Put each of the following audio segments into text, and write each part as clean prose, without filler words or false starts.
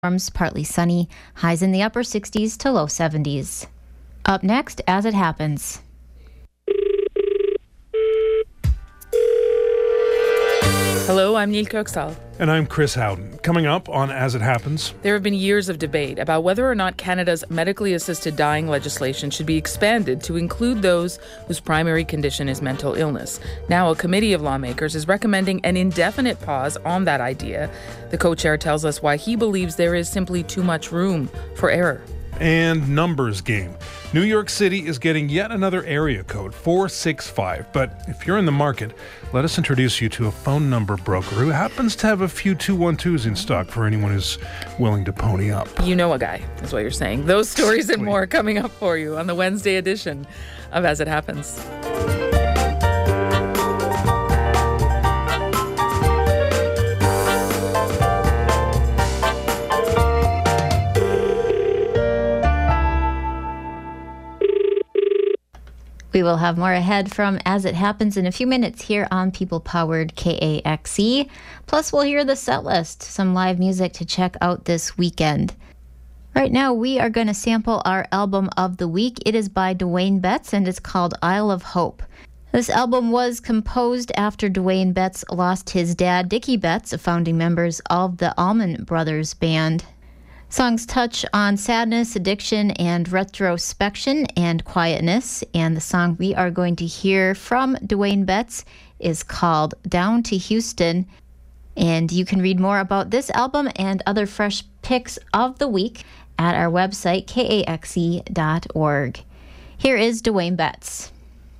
partly sunny, highs in the upper 60s to low 70s. Up next, As It Happens. Hello, I'm Neil Kirksall. And I'm Chris Howden. Coming up on As It Happens. There have been years of debate about whether or not Canada's medically assisted dying legislation should be expanded to include those whose primary condition is mental illness. Now, a committee of lawmakers is recommending an indefinite pause on that idea. The co-chair tells us why he believes there is simply too much room for error. And numbers game. New York City is getting yet another area code, 465. But if you're in the market, let us introduce you to a phone number broker who happens to have a few 212s in stock for anyone who's willing to pony up. You know a guy, is what you're saying. Those stories and more coming up for you on the Wednesday edition of As It Happens. We will have more ahead from As It Happens in a few minutes here on People-Powered KAXE. Plus, we'll hear the set list, some live music to check out this weekend. Right now, we are going to sample our album of the week. It is by Dwayne Betts, and it's called Isle of Hope. This album was composed after Dwayne Betts lost his dad, Dickie Betts, a founding members of the Allman Brothers Band. Songs touch on sadness, addiction, and retrospection and quietness. And the song we are going to hear from Dwayne Betts is called Down to Houston. And you can read more about this album and other fresh picks of the week at our website, kaxe.org. Here is Dwayne Betts.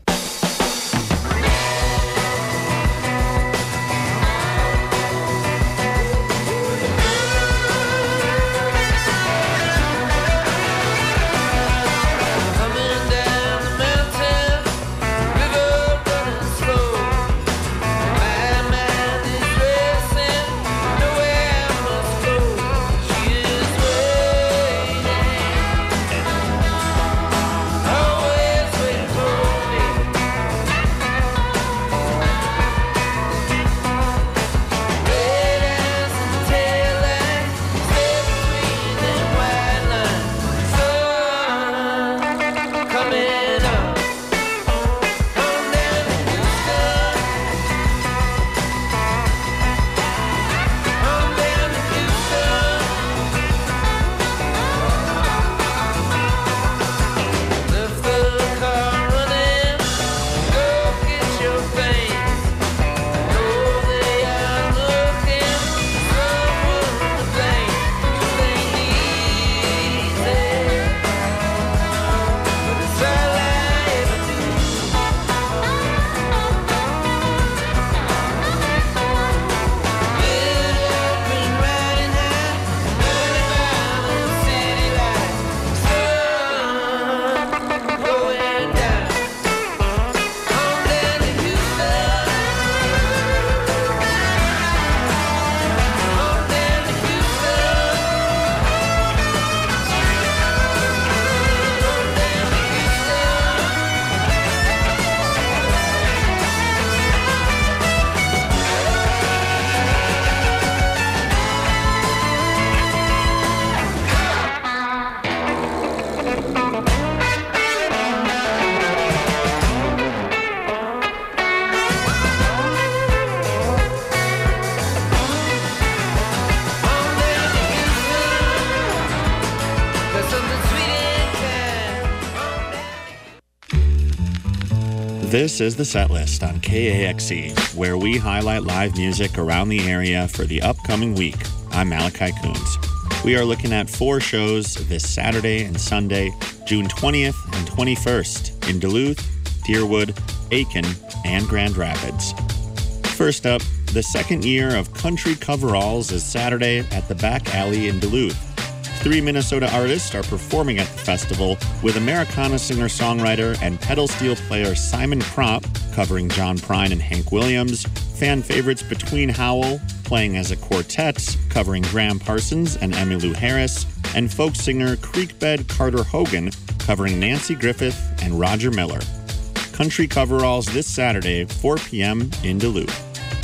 This is the set list on KAXE, where we highlight live music around the area for the upcoming week. I'm Malachi Coons. We are looking at 4 shows this Saturday and Sunday, June 20th and 21st in Duluth, Deerwood, Aiken, and Grand Rapids. First up, the second year of Country Coveralls is Saturday at the Back Alley in Duluth. 3 Minnesota artists are performing at the festival, with Americana singer-songwriter and pedal steel player Simon Kropp covering John Prine and Hank Williams, fan favorites Between Howell playing as a quartet covering Graham Parsons and Emmylou Harris, and folk singer Creekbed Carter Hogan covering Nancy Griffith and Roger Miller. Country Coveralls this Saturday, 4 p.m. in Duluth.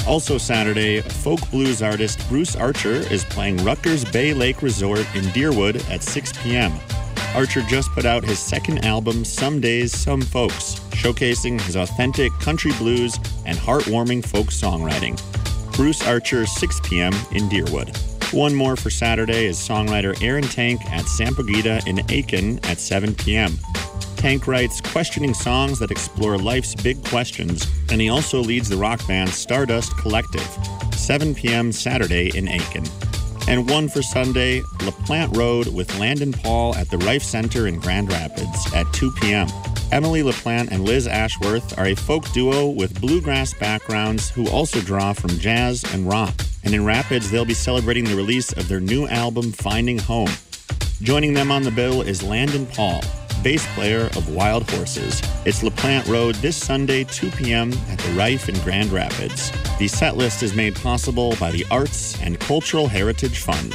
Also Saturday, folk blues artist Bruce Archer is playing Rutgers Bay Lake Resort in Deerwood at 6 p.m. Archer just put out his second album, Some Days, Some Folks, showcasing his authentic country blues and heartwarming folk songwriting. Bruce Archer, 6 p.m. in Deerwood. One more for Saturday is songwriter Aaron Tank at Sampaguita in Aiken at 7 p.m. Tank writes questioning songs that explore life's big questions, and he also leads the rock band Stardust Collective, 7 p.m. Saturday in Aiken. And one for Sunday, LaPlante Road with Landon Paul at the Rife Center in Grand Rapids at 2 p.m. Emily LaPlante and Liz Ashworth are a folk duo with bluegrass backgrounds who also draw from jazz and rock. And in Rapids, they'll be celebrating the release of their new album, Finding Home. Joining them on the bill is Landon Paul, bass player of Wild Horses. It's LaPlante Road this Sunday, 2 p.m. at the Rife in Grand Rapids. The set list is made possible by the Arts and Cultural Heritage Fund.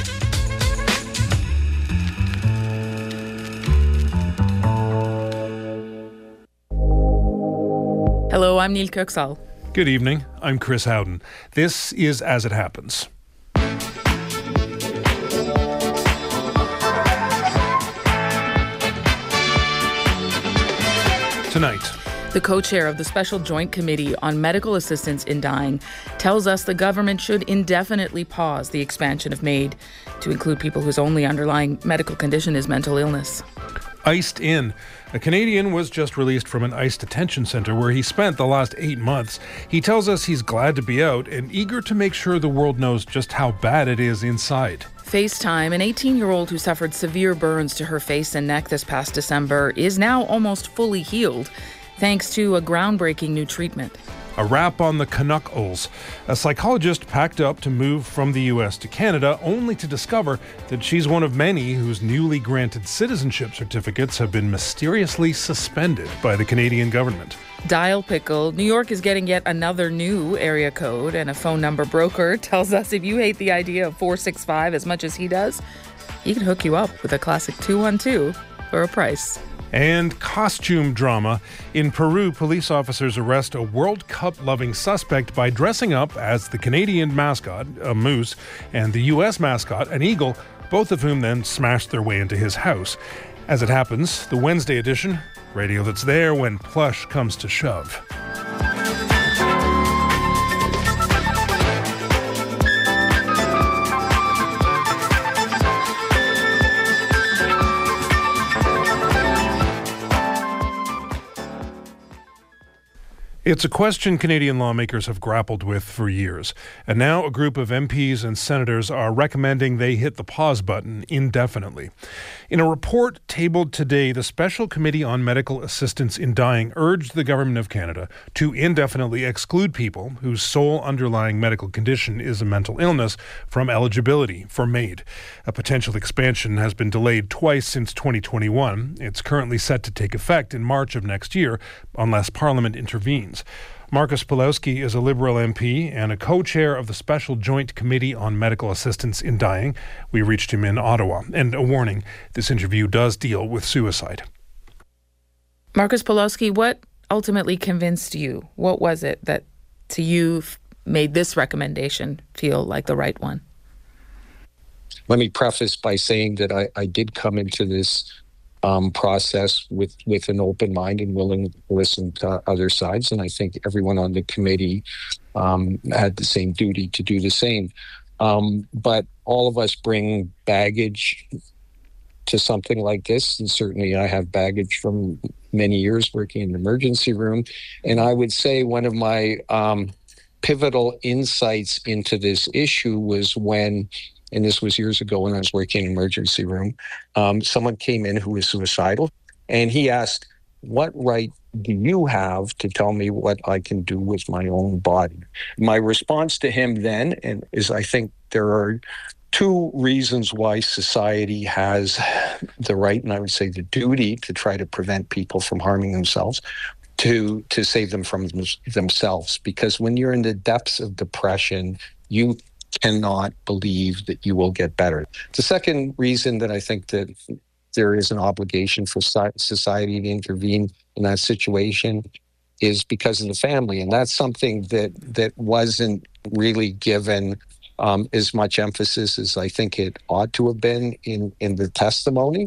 Hello, I'm Neil Kirksall. Good evening. I'm Chris Howden. This is As It Happens. Tonight, The co-chair of the Special Joint Committee on Medical Assistance in Dying tells us the government should indefinitely pause the expansion of MAID to include people whose only underlying medical condition is mental illness. Iced in. A Canadian was just released from an ICE detention center where he spent the last 8 months. He tells us he's glad to be out and eager to make sure the world knows just how bad it is inside. FaceTime, an 18-year-old who suffered severe burns to her face and neck this past December, is now almost fully healed, thanks to a groundbreaking new treatment. A wrap on the Canucks. A psychologist packed up to move from the U.S. to Canada, only to discover that she's one of many whose newly granted citizenship certificates have been mysteriously suspended by the Canadian government. Dial Pickle, New York is getting yet another new area code, and a phone number broker tells us if you hate the idea of 465 as much as he does, he can hook you up with a classic 212 for a price. And costume drama. In Peru, police officers arrest a World Cup-loving suspect by dressing up as the Canadian mascot, a moose, and the U.S. mascot, an eagle, both of whom then smashed their way into his house. As it happens, the Wednesday edition, radio that's there when plush comes to shove. It's a question Canadian lawmakers have grappled with for years, and now a group of MPs and senators are recommending they hit the pause button indefinitely. In a report tabled today, the Special Committee on Medical Assistance in Dying urged the Government of Canada to indefinitely exclude people whose sole underlying medical condition is a mental illness from eligibility for MAID. A potential expansion has been delayed twice since 2021. It's currently set to take effect in March of next year, unless Parliament intervenes. Marcus Pulowski is a Liberal MP and a co-chair of the Special Joint Committee on Medical Assistance in Dying. We reached him in Ottawa. And a warning, this interview does deal with suicide. Marcus Pulowski, what ultimately convinced you? What was it that, to you, made this recommendation feel like the right one? Let me preface by saying that I did come into this process with an open mind and willing to listen to other sides. And I think everyone on the committee had the same duty to do the same. But all of us bring baggage to something like this. And certainly I have baggage from many years working in the emergency room. And I would say one of my pivotal insights into this issue was when, and this was years ago when I was working in an emergency room, someone came in who was suicidal, and he asked, "What right do you have to tell me what I can do with my own body?" My response to him then is I think there are two reasons why society has the right, and I would say the duty, to try to prevent people from harming themselves, to save them from themselves. Because when you're in the depths of depression, you cannot believe that you will get better. The second reason that I think that there is an obligation for society to intervene in that situation is because of the family. And that's something that wasn't really given as much emphasis as I think it ought to have been in the testimony.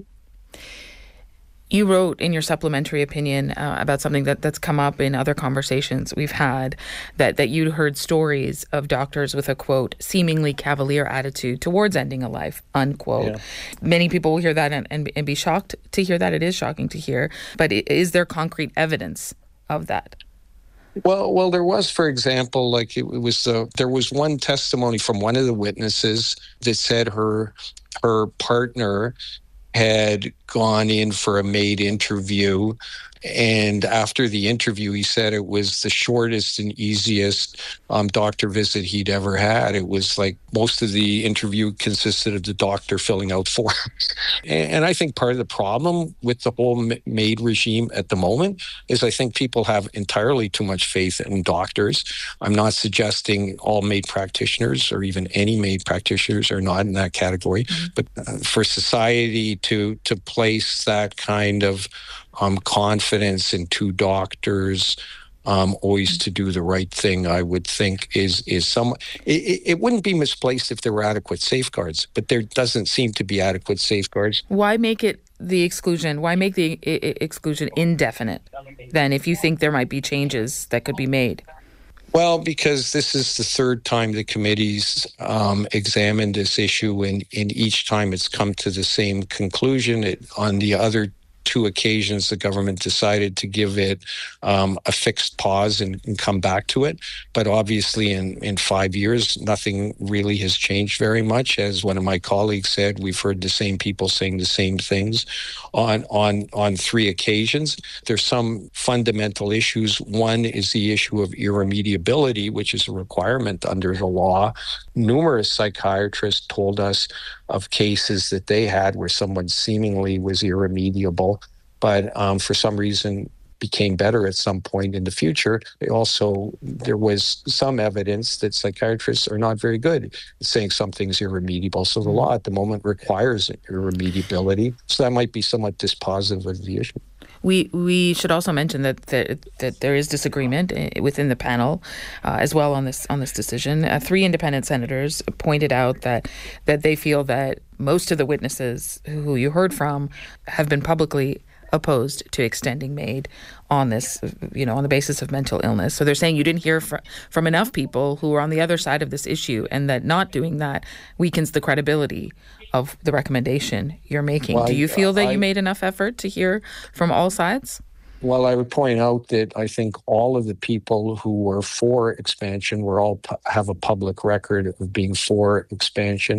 You wrote in your supplementary opinion about something that's come up in other conversations we've had, that you'd heard stories of doctors with a, quote, seemingly cavalier attitude towards ending a life, unquote. Yeah. Many people will hear that and be shocked to hear that. It is shocking to hear. But is there concrete evidence of that? Well, there was, for example, there was one testimony from one of the witnesses that said her partner had gone in for a MAID interview. And after the interview, he said it was the shortest and easiest doctor visit he'd ever had. It was like most of the interview consisted of the doctor filling out forms. And I think part of the problem with the whole MAID regime at the moment is I think people have entirely too much faith in doctors. I'm not suggesting all MAID practitioners or even any MAID practitioners are not in that category. Mm-hmm. But for society to place that kind of confidence in two doctors, always to do the right thing, I would think is some. It wouldn't be misplaced if there were adequate safeguards, but there doesn't seem to be adequate safeguards. Why make it the exclusion? Why make the exclusion indefinite then, if you think there might be changes that could be made? Well, because this is the third time the committee's examined this issue, and each time it's come to the same conclusion. On the other two occasions, the government decided to give it a fixed pause and come back to it. But obviously in 5 years, nothing really has changed very much. As one of my colleagues said, we've heard the same people saying the same things on three occasions. There's some fundamental issues. One is the issue of irremediability, which is a requirement under the law. Numerous psychiatrists told us of cases that they had where someone seemingly was irremediable, but for some reason became better at some point in the future. There was some evidence that psychiatrists are not very good at saying something's irremediable. So the law at the moment requires irremediability. So that might be somewhat dispositive of the issue. We should also mention that there is disagreement within the panel as well on this decision. 3 independent senators pointed out that they feel that most of the witnesses who you heard from have been publicly opposed to extending MAID on this, on the basis of mental illness. So they're saying you didn't hear from enough people who are on the other side of this issue, and that not doing that weakens the credibility of the recommendation you're making. Do you feel that you made enough effort to hear from all sides? Well, I would point out that I think all of the people who were for expansion were all have a public record of being for expansion.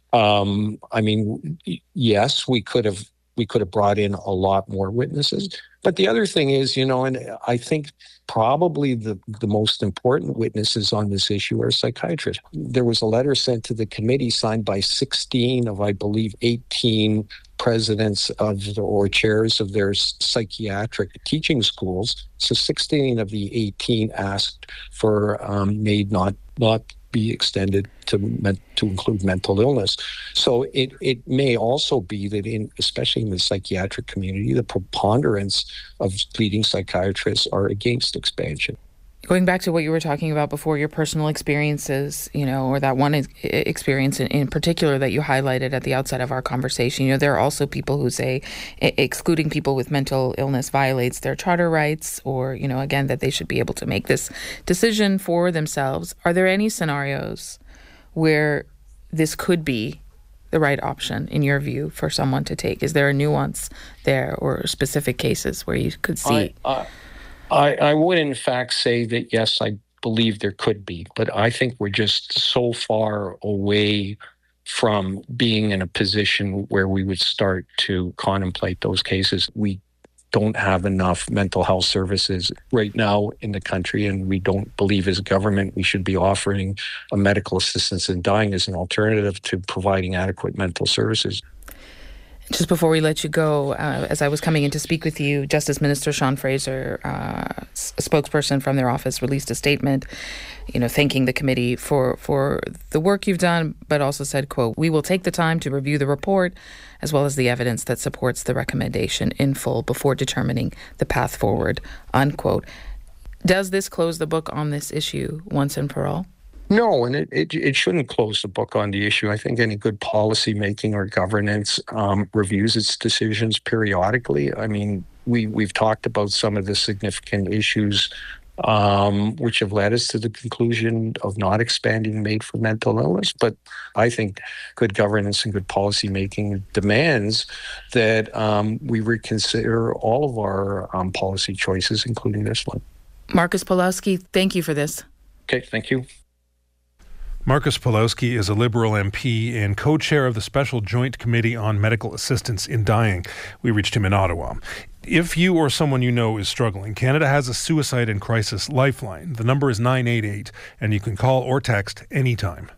Yes, we could have brought in a lot more witnesses. But the other thing is, and I think probably the most important witnesses on this issue are psychiatrists. There was a letter sent to the committee signed by 16 of, I believe, 18 presidents or chairs of their psychiatric teaching schools. So 16 of the 18 asked for MAID not be extended to include mental illness. So it may also be that especially in the psychiatric community, the preponderance of leading psychiatrists are against expansion. Going back to what you were talking about before, your personal experiences, or that one experience in particular that you highlighted at the outset of our conversation, there are also people who say excluding people with mental illness violates their charter rights, or, again, that they should be able to make this decision for themselves. Are there any scenarios where this could be the right option, in your view, for someone to take? Is there a nuance there, or specific cases where you could see? I would, in fact, say that, yes, I believe there could be, but I think we're just so far away from being in a position where we would start to contemplate those cases. We don't have enough mental health services right now in the country, and we don't believe as a government we should be offering a medical assistance in dying as an alternative to providing adequate mental services. Just before we let you go, as I was coming in to speak with you, Justice Minister Sean Fraser, a spokesperson from their office, released a statement, thanking the committee for the work you've done, but also said, quote, "We will take the time to review the report as well as the evidence that supports the recommendation in full before determining the path forward," unquote. Does this close the book on this issue once and for all? No, and it shouldn't close the book on the issue. I think any good policy making or governance reviews its decisions periodically. I mean, we've talked about some of the significant issues which have led us to the conclusion of not expanding MAID for mental illness. But I think good governance and good policy making demands that we reconsider all of our policy choices, including this one. Marcus Pawlowski, thank you for this. Okay, thank you. Marcus Pawlowski is a Liberal MP and co-chair of the Special Joint Committee on Medical Assistance in Dying. We reached him in Ottawa. If you or someone you know is struggling, Canada has a suicide and crisis lifeline. The number is 988, and you can call or text anytime.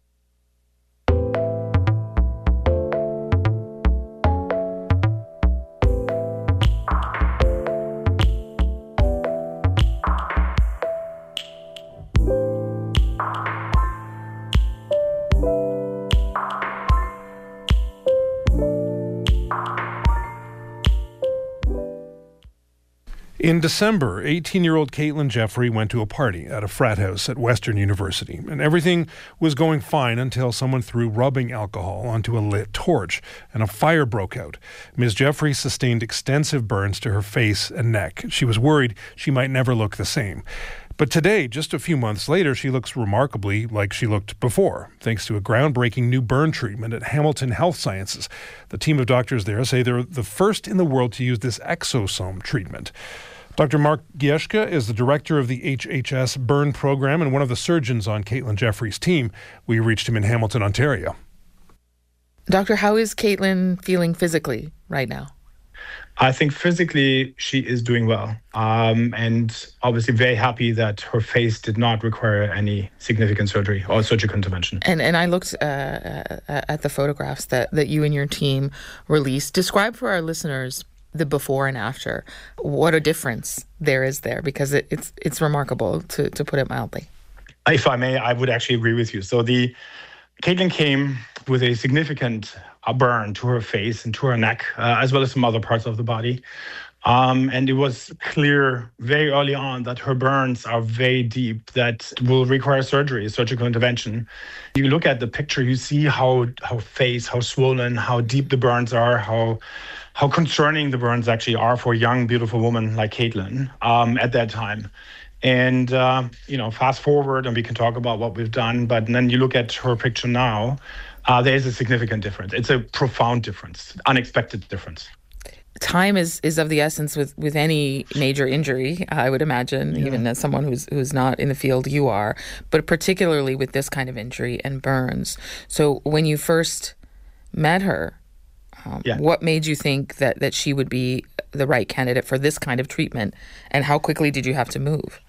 In December, 18-year-old Caitlin Jeffrey went to a party at a frat house at Western University, and everything was going fine until someone threw rubbing alcohol onto a lit torch, and a fire broke out. Ms. Jeffrey sustained extensive burns to her face and neck. She was worried she might never look the same. But today, just a few months later, she looks remarkably like she looked before, thanks to a groundbreaking new burn treatment at Hamilton Health Sciences. The team of doctors there say they're the first in the world to use this exosome treatment. Dr. Mark Gieszka is the director of the HHS burn program and one of the surgeons on Caitlin Jeffrey's team. We reached him in Hamilton, Ontario. Doctor, how is Caitlin feeling physically right now? I think physically she is doing well, and obviously very happy that her face did not require any significant surgery or surgical intervention. And I looked at the photographs that you and your team released. Describe for our listeners the before and after. What a difference there is there, because it's remarkable, to put it mildly. If I may, I would actually agree with you. So Caitlin came with a significant burn to her face and to her neck, as well as some other parts of the body. And it was clear very early on that her burns are very deep, that will require surgery, surgical intervention. You look at the picture, you see how swollen, how deep the burns are, how concerning the burns actually are for a young, beautiful woman like Caitlin at that time. And, fast forward, and we can talk about what we've done, but then you look at her picture now, there is a significant difference. It's a profound difference, unexpected difference. Time is of the essence with any major injury, I would imagine, even as someone who's not in the field you are, but particularly with this kind of injury and burns. So when you first met her, what made you think that she would be the right candidate for this kind of treatment, and how quickly did you have to move?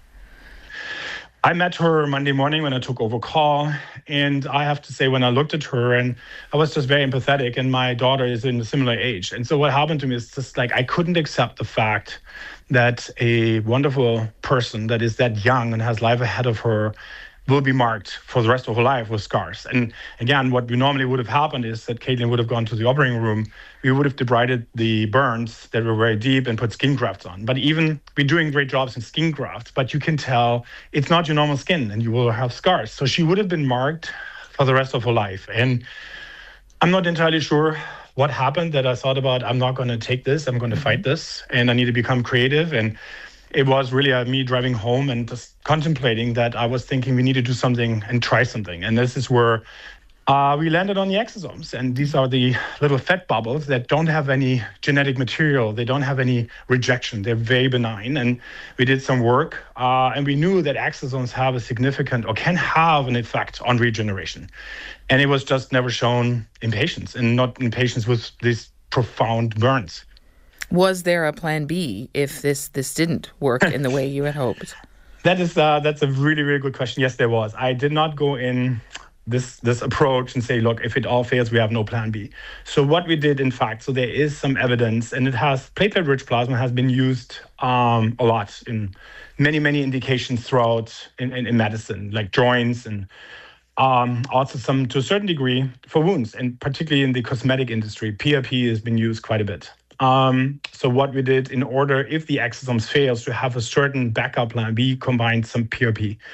I met her Monday morning when I took over call, and I have to say, when I looked at her, and I was just very empathetic, and my daughter is in a similar age. And so what happened to me is just like, I couldn't accept the fact that a wonderful person that is that young and has life ahead of her will be marked for the rest of her life with scars. And again, what normally would have happened is that Caitlin would have gone to the operating room. We would have debrided the burns that were very deep and put skin grafts on. But even we're doing great jobs in skin grafts, but you can tell it's not your normal skin and you will have scars. So she would have been marked for the rest of her life. And I'm not entirely sure what happened that I thought about, I'm not going to take this, I'm going to fight this, and I need to become creative. And it was really me driving home and just contemplating that I was thinking we need to do something and try something. And this is where we landed on the exosomes. And these are the little fat bubbles that don't have any genetic material. They don't have any rejection. They're very benign. And we did some work and we knew that exosomes have a significant or can have an effect on regeneration. And it was just never shown in patients, and not in patients with these profound burns. Was there a plan B if this didn't work in the way you had hoped? That's a really, really good question. Yes, there was. I did not go in this approach and say, look, if it all fails, we have no plan B. So what we did, in fact, so there is some evidence, and platelet-rich plasma has been used a lot in many, many indications throughout in medicine, like joints and also some, to a certain degree, for wounds, and particularly in the cosmetic industry. PRP has been used quite a bit. So what we did, in order, if the exosomes fails, to have a certain backup plan, we combined some PRP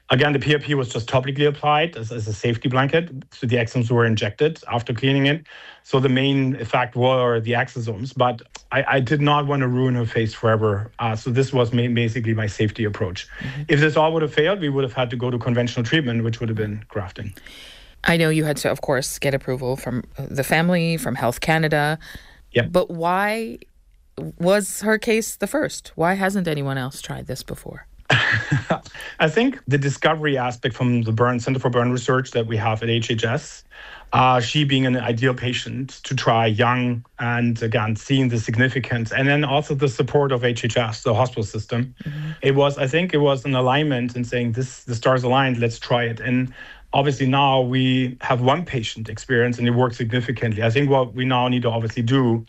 Again, the PRP was just topically applied as a safety blanket. So the exosomes were injected after cleaning it. So the main effect were the exosomes. But I did not want to ruin her face forever. So this was basically my safety approach. Mm-hmm. If this all would have failed, we would have had to go to conventional treatment, which would have been grafting. I know you had to, of course, get approval from the family, from Health Canada. Yep. But why was her case the first? Why hasn't anyone else tried this before? I think the discovery aspect from the Burn Center for Burn Research that we have at HHS, she being an ideal patient to try young and, again, seeing the significance, and then also the support of HHS, the hospital system. Mm-hmm. I think it was an alignment in saying the stars aligned, let's try it. And obviously now we have one patient experience and it works significantly. I think what we now need to obviously do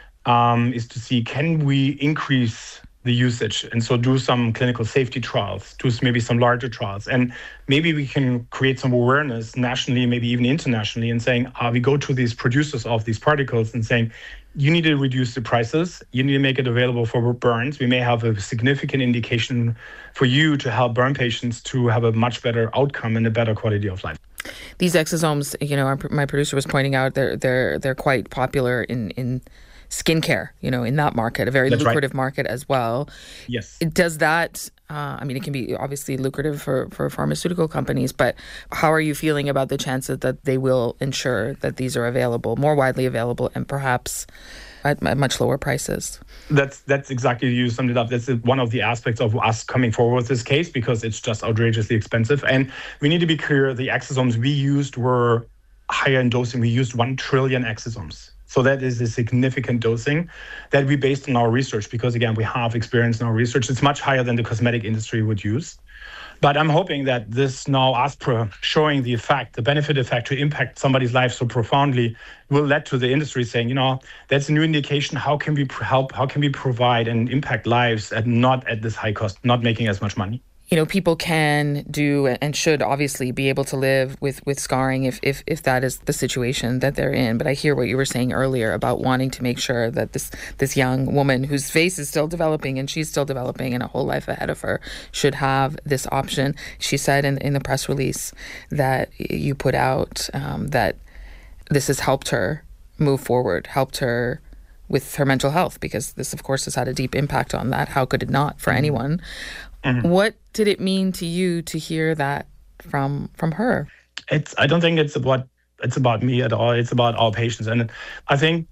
is to see, can we increase the usage, and so do some clinical safety trials, do maybe some larger trials, and maybe we can create some awareness nationally, maybe even internationally, and saying we go to these producers of these particles and saying, you need to reduce the prices, you need to make it available for burns. We may have a significant indication for you to help burn patients to have a much better outcome and a better quality of life. These exosomes, my producer was pointing out, they're quite popular in skincare, in that market, a very lucrative market as well. Yes. Does that, it can be obviously lucrative for pharmaceutical companies, but how are you feeling about the chances that they will ensure that these are available, more widely available, and perhaps at much lower prices? That's exactly, you summed it up. That's one of the aspects of us coming forward with this case, because it's just outrageously expensive. And we need to be clear, the exosomes we used were higher in dosing. We used 1 trillion exosomes. So that is a significant dosing that we based on our research, because, again, we have experience in our research. It's much higher than the cosmetic industry would use. But I'm hoping that this now, Aspra, showing the effect, the benefit effect to impact somebody's life so profoundly, will lead to the industry saying, that's a new indication. How can we help? How can we provide and impact lives at not at this high cost, not making as much money? People can do and should obviously be able to live with scarring if that is the situation that they're in. But I hear what you were saying earlier about wanting to make sure that this young woman whose face is still developing and she's still developing and a whole life ahead of her should have this option. She said in the press release that you put out that this has helped her move forward, helped her with her mental health, because this, of course, has had a deep impact on that. How could it not for anyone? Mm-hmm. What did it mean to you to hear that from her? I don't think it's about me at all. It's about our patients. And I think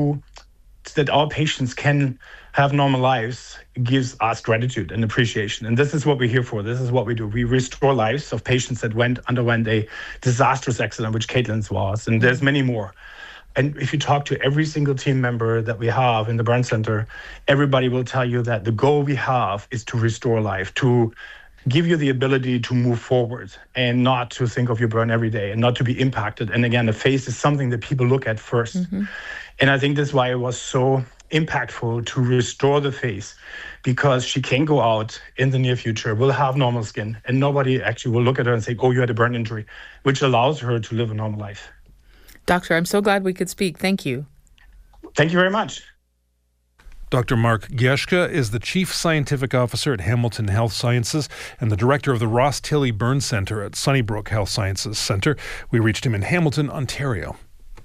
that our patients can have normal lives gives us gratitude and appreciation. And this is what we're here for. This is what we do. We restore lives of patients that underwent a disastrous accident, which Caitlin's was. And there's many more. And if you talk to every single team member that we have in the Burn Center, everybody will tell you that the goal we have is to restore life, to give you the ability to move forward and not to think of your burn every day and not to be impacted. And again, the face is something that people look at first. Mm-hmm. And I think that's why it was so impactful to restore the face, because she can go out in the near future, will have normal skin, and nobody actually will look at her and say, oh, you had a burn injury, which allows her to live a normal life. Doctor, I'm so glad we could speak. Thank you. Thank you very much. Dr. Mark Gieschke is the Chief Scientific Officer at Hamilton Health Sciences and the Director of the Ross Tilley Burn Center at Sunnybrook Health Sciences Center. We reached him in Hamilton, Ontario.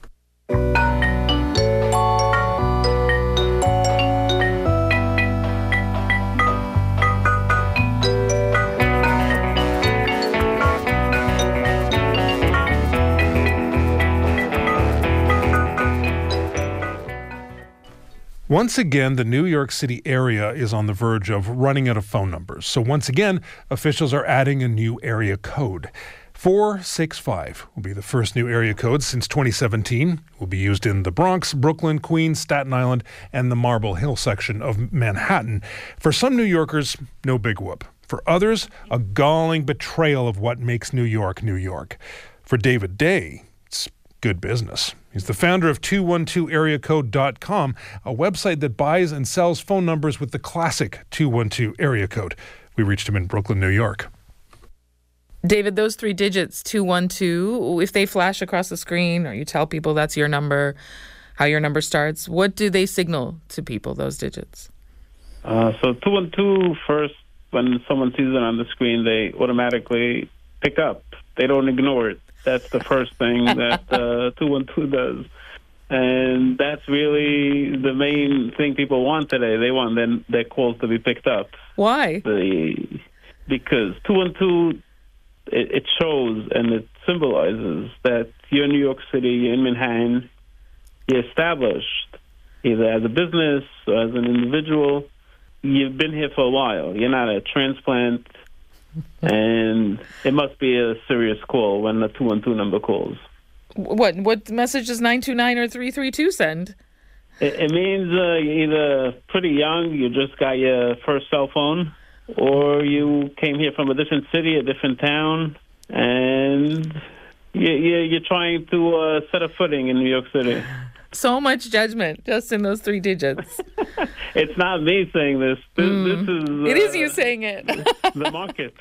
Once again, the New York City area is on the verge of running out of phone numbers. So once again, officials are adding a new area code. 465 will be the first new area code since 2017. It will be used in the Bronx, Brooklyn, Queens, Staten Island, and the Marble Hill section of Manhattan. For some New Yorkers, no big whoop. For others, a galling betrayal of what makes New York, New York. For David Day, it's good business. He's the founder of 212areacode.com, a website that buys and sells phone numbers with the classic 212 area code. We reached him in Brooklyn, New York. David, those 3 digits, 212, if they flash across the screen or you tell people that's your number, how your number starts, what do they signal to people, those digits? So 212 first when someone sees it on the screen, they automatically pick up. They don't ignore it. That's the first thing that 212 does. And that's really the main thing people want today. They want their calls to be picked up. Why? Because 212, it shows and it symbolizes that you're in New York City, you're in Manhattan, you're established, either as a business or as an individual. You've been here for a while. You're not a transplant. And it must be a serious call when the 212 number calls. What message does 929 or 332 send? It means you're either pretty young, you just got your first cell phone, or you came here from a different city, a different town, and you're trying to set a footing in New York City. So much judgment just in those 3 digits. It's not me saying this. This is... it is you saying it. The market.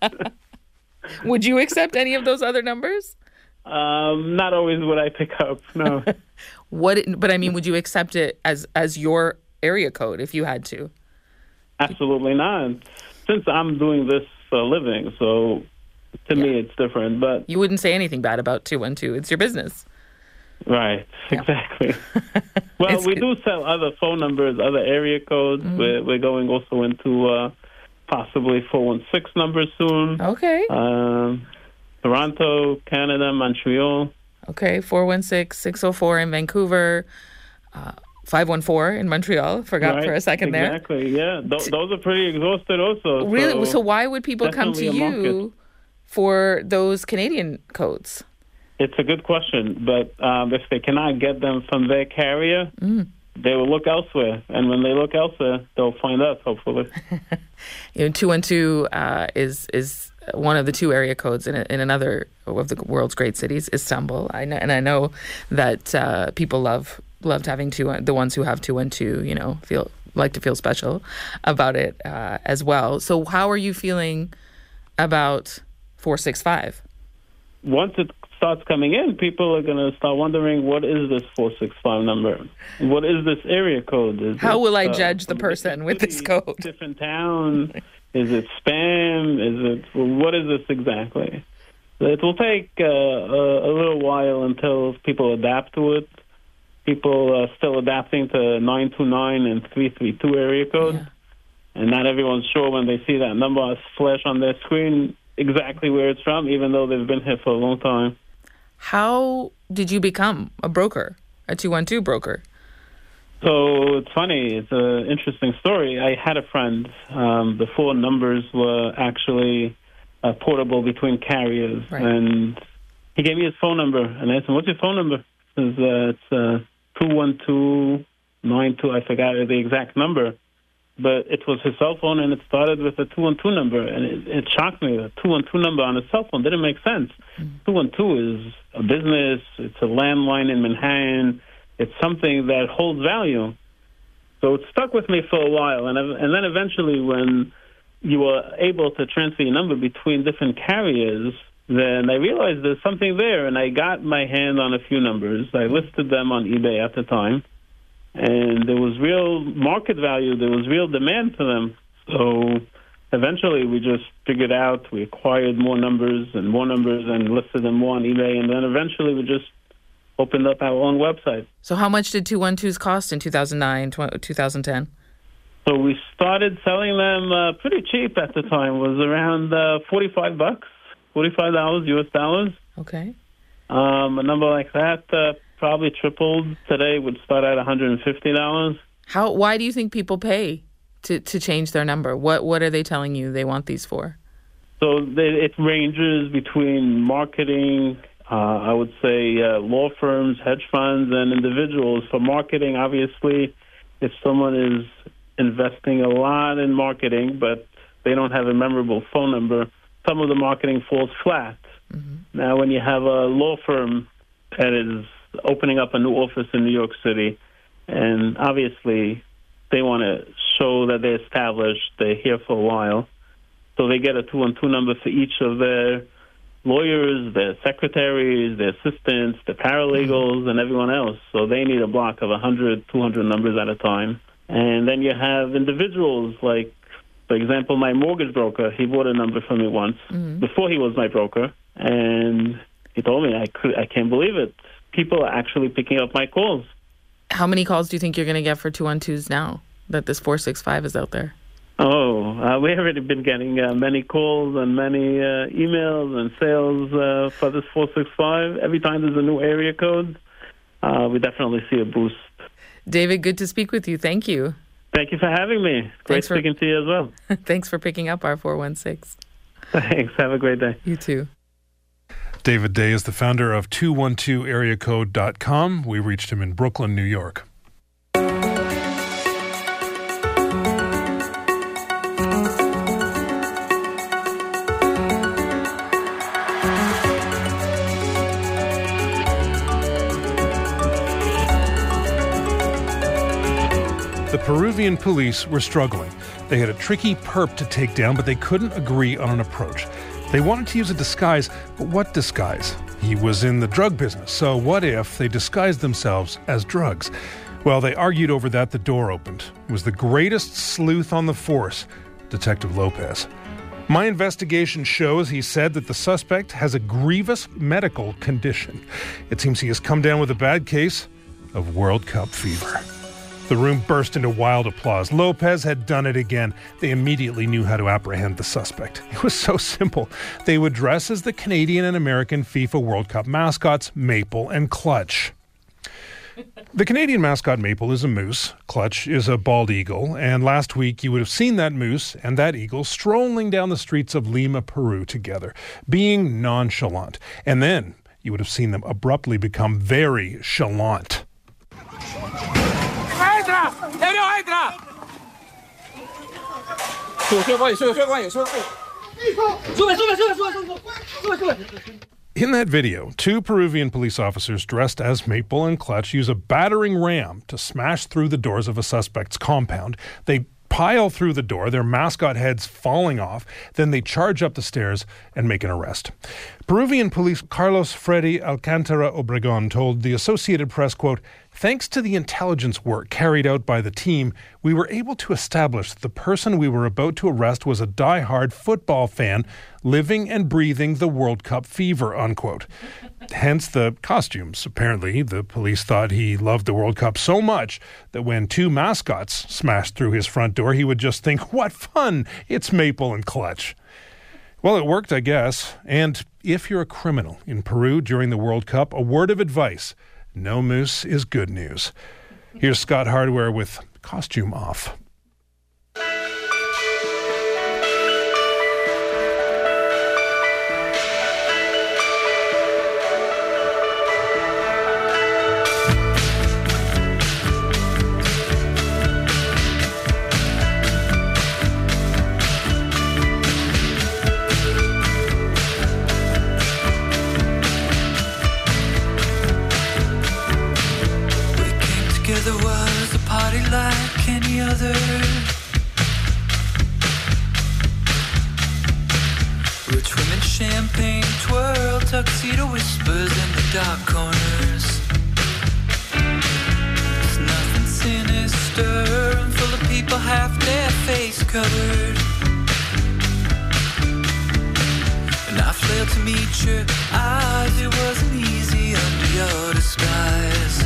Would you accept any of those other numbers? Not always would I pick up, no. But I mean, would you accept it as your area code if you had to? Absolutely not. Since I'm doing this for a living, so to me it's different. But you wouldn't say anything bad about 212. It's your business. Right, exactly. Well, we do sell other phone numbers, other area codes. We're going also into possibly 416 numbers soon. Okay. Toronto, Canada, Montreal. Okay, 416-604 in Vancouver, 514 in Montreal. Forgot for a second there. Exactly, yeah. Those are pretty exhausted also. Really? So why would people come to you for those Canadian codes? It's a good question, but if they cannot get them from their carrier, they will look elsewhere. And when they look elsewhere, they'll find us, hopefully. 212 is one of the 2 area codes in another of the world's great cities, Istanbul. I know that people loved having the ones who have 212, like to feel special about it as well. So how are you feeling about 465? Once it starts coming in, people are going to start wondering, what is this 465 number? What is this area code? How will I judge the person with this code? Different town? Is it spam? What is this exactly? It will take a little while until people adapt to it. People are still adapting to 929 and 332 area code. Yeah. And not everyone's sure when they see that number flash on their screen exactly where it's from, even though they've been here for a long time. How did you become a broker, a 212 broker? So it's funny. It's an interesting story. I had a friend. The 4 numbers were actually portable between carriers. Right. And he gave me his phone number. And I asked him, what's your phone number? It's 21292. I forgot the exact number. But it was his cell phone, and it started with a 212 number. And it shocked me. The 212 number on his cell phone didn't make sense. 212 is a business. It's a landline in Manhattan. It's something that holds value. So it stuck with me for a while. And then eventually when you were able to transfer your number between different carriers, then I realized there's something there. And I got my hand on a few numbers. I listed them on eBay at the time. And there was real market value. There was real demand for them. So eventually we just figured out, we acquired more numbers and listed them more on eBay. And then eventually we just opened up our own website. So how much did 212s cost in 2009, 2010? So we started selling them pretty cheap at the time. It was around $45, $45 US dollars. Okay. A number like that probably tripled. Today would start at $150. Why do you think people pay to change their number? What are they telling you they want these for? So it ranges between marketing, I would say law firms, hedge funds, and individuals. For marketing, obviously, if someone is investing a lot in marketing, but they don't have a memorable phone number, some of the marketing falls flat. Mm-hmm. Now, when you have a law firm that is opening up a new office in New York City, and obviously they want to show that they're established, they're here for a while, so they get a 212 number for each of their lawyers, their secretaries, their assistants, their paralegals, and everyone else. So they need a block of 100, 200 numbers at a time. And then you have individuals like For example, my mortgage broker, he bought a number for me once before he was my broker, and he told me, I can't believe it. People are actually picking up my calls. How many calls do you think you're going to get for 212s now that this 465 is out there? Oh, we've already been getting many calls and many emails and sales for this 465. Every time there's a new area code, we definitely see a boost. David, good to speak with you. Thank you. Thank you for having me. Great speaking to you as well. Thanks for picking up our 416. Thanks. Have a great day. You too. David Day is the founder of 212areacode.com. We reached him in Brooklyn, New York. The Peruvian police were struggling. They had a tricky perp to take down, but they couldn't agree on an approach. They wanted to use a disguise, but what disguise? He was in the drug business, so what if they disguised themselves as drugs? Well, they argued over that. The door opened. It was the greatest sleuth on the force, Detective Lopez. My investigation shows, he said, that the suspect has a grievous medical condition. It seems he has come down with a bad case of World Cup fever. The room burst into wild applause. Lopez had done it again. They immediately knew how to apprehend the suspect. It was so simple. They would dress as the Canadian and American FIFA World Cup mascots, Maple and Clutch. The Canadian mascot Maple is a moose, Clutch is a bald eagle, and last week you would have seen that moose and that eagle strolling down the streets of Lima, Peru together, being nonchalant. And then you would have seen them abruptly become very chalant. In that video, two Peruvian police officers dressed as Maple and Clutch use a battering ram to smash through the doors of a suspect's compound. They pile through the door, their mascot heads falling off. Then they charge up the stairs and make an arrest. Peruvian police Carlos Freddy Alcantara Obregon told the Associated Press, quote, "Thanks to the intelligence work carried out by the team, we were able to establish that the person we were about to arrest was a die-hard football fan living and breathing the World Cup fever," unquote. Hence the costumes. Apparently, the police thought he loved the World Cup so much that when two mascots smashed through his front door, he would just think, what fun, it's Maple and Clutch. Well, it worked, I guess. And if you're a criminal in Peru during the World Cup, a word of advice: no moose is good news. Here's Scott Hardware with Costume Off. There was a party like any other. Rich women, champagne twirl, tuxedo whispers in the dark corners. There's nothing sinister and full of people half their face covered. And I failed to meet your eyes, it wasn't easy under your disguise.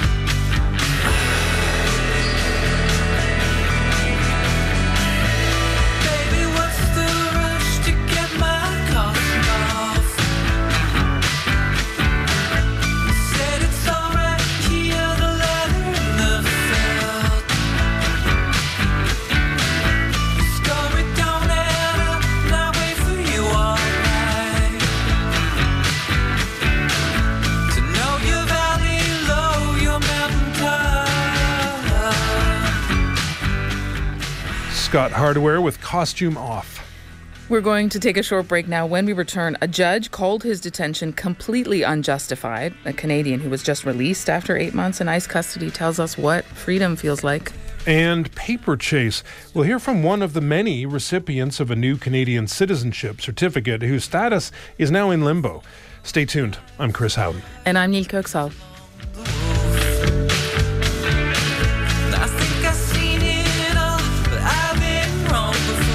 Scott Hardware with Costume Off. We're going to take a short break now. When we return, a judge called his detention completely unjustified. A Canadian who was just released after 8 months in ICE custody tells us what freedom feels like. And Paper Chase. We'll hear from one of the many recipients of a new Canadian citizenship certificate whose status is now in limbo. Stay tuned. I'm Chris Howden. And I'm Neil Kirksall. I think I've seen it all, but I've been wrong before.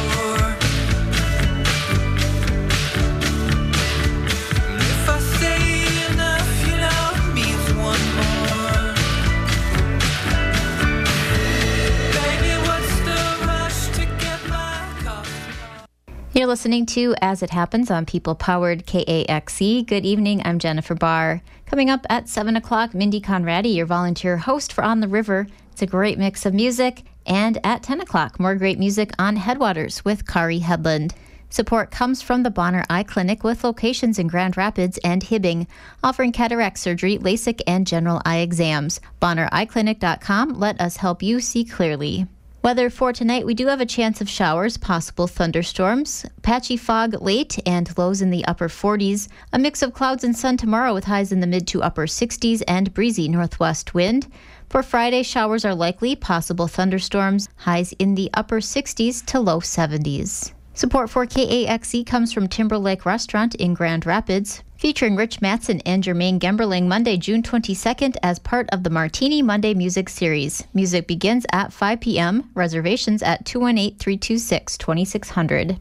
You're listening to As It Happens on People-Powered KAXE. Good evening, I'm Jennifer Barr. Coming up at 7 o'clock, Mindy Conradi, your volunteer host for On the River. It's a great mix of music. And at 10 o'clock, more great music on Headwaters with Kari Headland. Support comes from the Bonner Eye Clinic with locations in Grand Rapids and Hibbing, offering cataract surgery, LASIK, and general eye exams. BonnerEyeClinic.com. Let us help you see clearly. Weather for tonight, we do have a chance of showers, possible thunderstorms, patchy fog late, and lows in the upper 40s. A mix of clouds and sun tomorrow with highs in the mid to upper 60s and breezy northwest wind. For Friday, showers are likely, possible thunderstorms, highs in the upper 60s to low 70s. Support for KAXE comes from Timberlake Restaurant in Grand Rapids, featuring Rich Mattson and Jermaine Gemberling Monday, June 22nd as part of the Martini Monday Music Series. Music begins at 5 p.m. Reservations at 218-326-2600.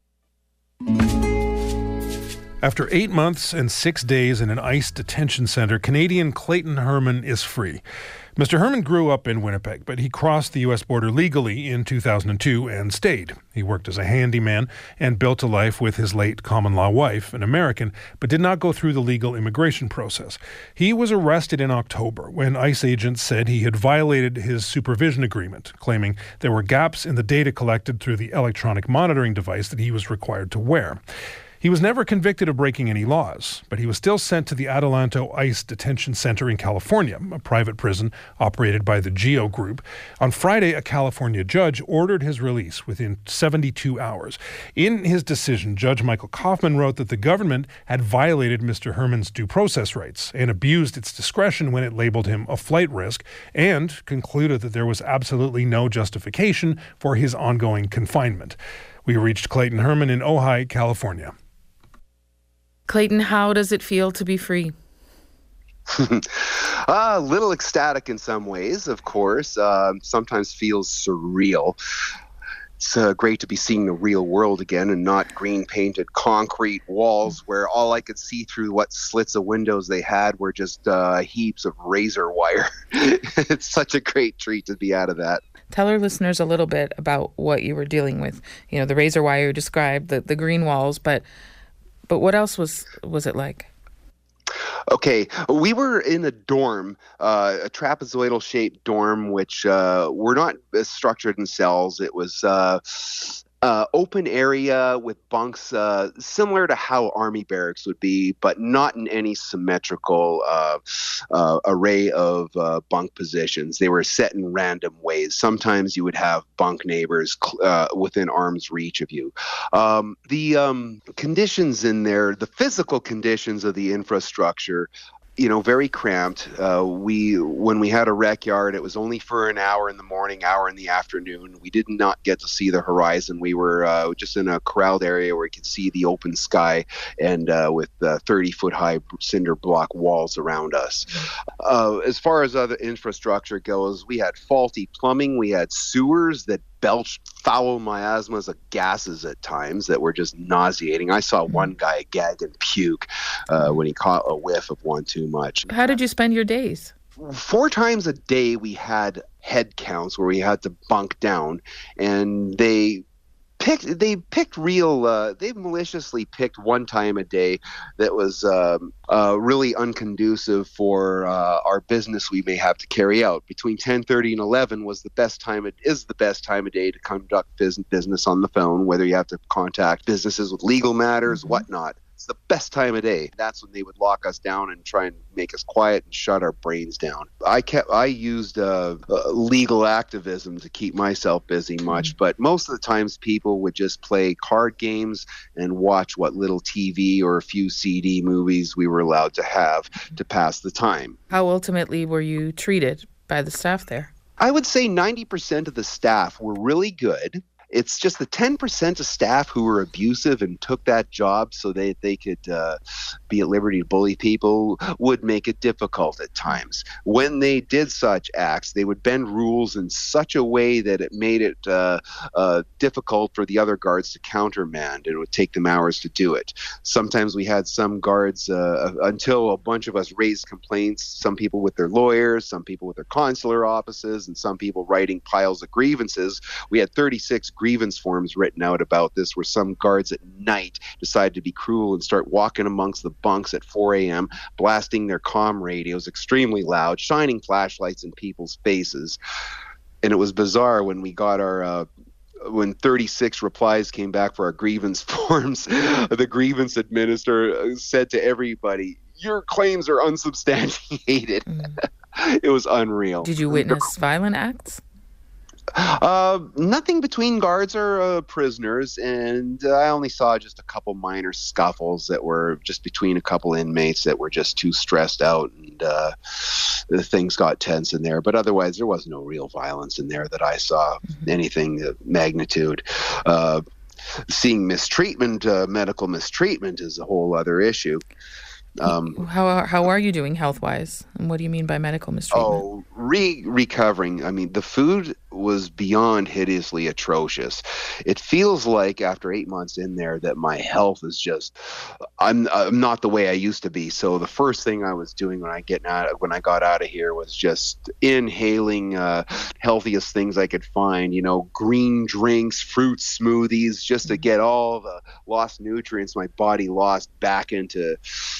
After 8 months and 6 days in an ICE detention center, Canadian Clayton Herman is free. Mr. Herman grew up in Winnipeg, but he crossed the U.S. border legally in 2002 and stayed. He worked as a handyman and built a life with his late common-law wife, an American, but did not go through the legal immigration process. He was arrested in October when ICE agents said he had violated his supervision agreement, claiming there were gaps in the data collected through the electronic monitoring device that he was required to wear. He was never convicted of breaking any laws, but he was still sent to the Adelanto ICE Detention Center in California, a private prison operated by the GEO Group. On Friday, a California judge ordered his release within 72 hours. In his decision, Judge Michael Kaufman wrote that the government had violated Mr. Herman's due process rights and abused its discretion when it labeled him a flight risk, and concluded that there was absolutely no justification for his ongoing confinement. We reached Clayton Herman in Ojai, California. Clayton, how does it feel to be free? A little ecstatic in some ways, of course. Sometimes feels surreal. It's great to be seeing the real world again and not green-painted concrete walls where all I could see through what slits of windows they had were just heaps of razor wire. It's such a great treat to be out of that. Tell our listeners a little bit about what you were dealing with. You know, the razor wire you described, the green walls, but what else was it like? Okay, we were in a dorm, a trapezoidal-shaped dorm, which were not structured in cells. It was open area with bunks similar to how Army barracks would be, but not in any symmetrical array of bunk positions. They were set in random ways. Sometimes you would have bunk neighbors within arm's reach of you. The conditions in there, the physical conditions of the infrastructure, very cramped. When we had a rec yard, it was only for an hour in the morning, hour in the afternoon. We did not get to see the horizon. We were just in a corralled area where we could see the open sky and with 30-foot high cinder block walls around us. As far as other infrastructure goes, we had faulty plumbing. We had sewers that belched foul miasmas of gases at times that were just nauseating. I saw one guy gag and puke when he caught a whiff of one too much. How did you spend your days? 4 times a day we had head counts where we had to bunk down, and they maliciously picked one time a day that was really unconducive for our business we may have to carry out. Between 10:30 and 11 is the best time of day to conduct business on the phone, whether you have to contact businesses with legal matters, whatnot. It's the best time of day. That's when they would lock us down and try and make us quiet and shut our brains down. I used legal activism to keep myself busy much, but most of the times people would just play card games and watch what little TV or a few CD movies we were allowed to have to pass the time. How ultimately were you treated by the staff there? I would say 90% of the staff were really good. It's just the 10% of staff who were abusive and took that job so they could be at liberty to bully people would make it difficult at times. When they did such acts, they would bend rules in such a way that it made it difficult for the other guards to countermand, and it would take them hours to do it. Sometimes we had some guards, until a bunch of us raised complaints, some people with their lawyers, some people with their consular offices, and some people writing piles of grievances. We had 36 grievance forms written out about this, where some guards at night decide to be cruel and start walking amongst the bunks at 4 a.m., blasting their comm radios extremely loud, shining flashlights in people's faces. And it was bizarre when we got our when 36 replies came back for our grievance forms. The grievance administrator said to everybody, "Your claims are unsubstantiated." It was unreal. Did you witness violent acts? Nothing between guards or prisoners, and I only saw just a couple minor scuffles that were just between a couple inmates that were just too stressed out, and the things got tense in there. But otherwise, there was no real violence in there that I saw, anything of magnitude. Seeing mistreatment, medical mistreatment, is a whole other issue. How are you doing health-wise? And what do you mean by medical mistreatment? Oh, recovering. I mean, the food was beyond hideously atrocious. It feels like after 8 months in there that my health is just, I'm not the way I used to be. So the first thing I was doing when I got out of here was just inhaling healthiest things I could find, green drinks, fruit smoothies, just to get all the lost nutrients my body lost back into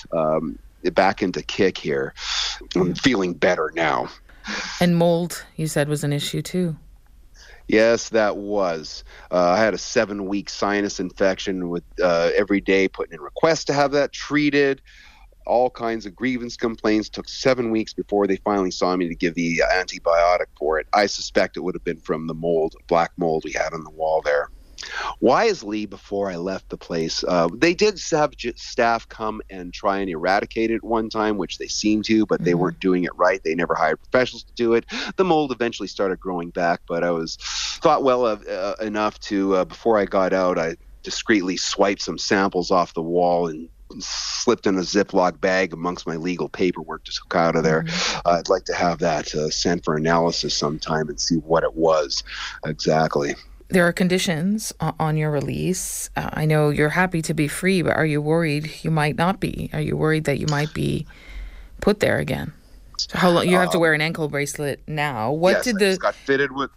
kick here. I'm feeling better now. And mold, you said, was an issue too. Yes, that was. I had a 7-week sinus infection with every day putting in requests to have that treated. All kinds of grievance complaints. Took 7 weeks before they finally saw me to give the antibiotic for it. I suspect it would have been from the mold, black mold we had on the wall there. Wisely, before I left the place, they did have staff come and try and eradicate it one time, which they seemed to, but they weren't doing it right. They never hired professionals to do it. The mold eventually started growing back, but I was thought well enough to, before I got out, I discreetly swiped some samples off the wall and slipped in a Ziploc bag amongst my legal paperwork to took out of there. I'd like to have that sent for analysis sometime and see what it was exactly. There are conditions on your release. I know you're happy to be free, but are you worried you might not be? Are you worried that you might be put there again? So how long you have to wear an ankle bracelet now? What did I just got fitted with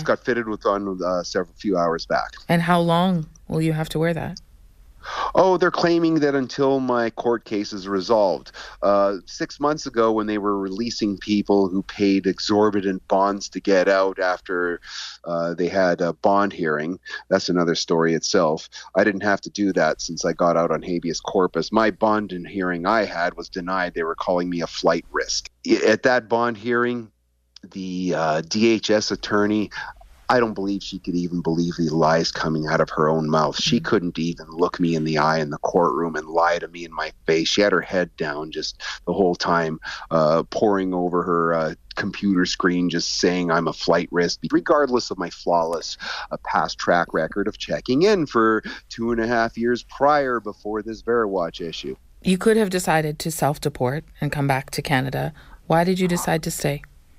on a few hours back. And how long will you have to wear that? Oh, they're claiming that until my court case is resolved. 6 months ago, when they were releasing people who paid exorbitant bonds to get out after they had a bond hearing, that's another story itself. I didn't have to do that since I got out on habeas corpus. My bond hearing I had was denied. They were calling me a flight risk. At that bond hearing, the DHS attorney, I don't believe she could even believe the lies coming out of her own mouth. She couldn't even look me in the eye in the courtroom and lie to me in my face. She had her head down just the whole time, poring over her computer screen, just saying I'm a flight risk, regardless of my flawless past track record of checking in for 2.5 years prior before this VeriWatch issue. You could have decided to self-deport and come back to Canada. Why did you decide to stay?